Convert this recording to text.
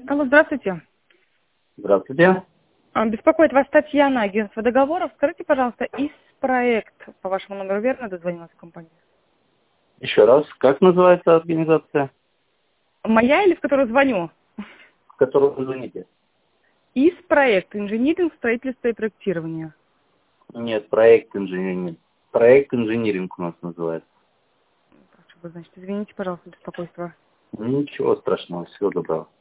Алло, здравствуйте. Здравствуйте. Беспокоит вас Татьяна, агентство договоров. Скажите, пожалуйста, проект по вашему номеру верно дозвонилась компания? Еще раз, как называется организация, Моя или в которую звоню? в которую вы звоните? Проект, инжиниринг, строительство и проектирование. Нет, проект инжиниринг. Проект инжиниринг у нас называется. Прошу, значит, извините, пожалуйста, беспокойство. Ничего страшного, всего доброго.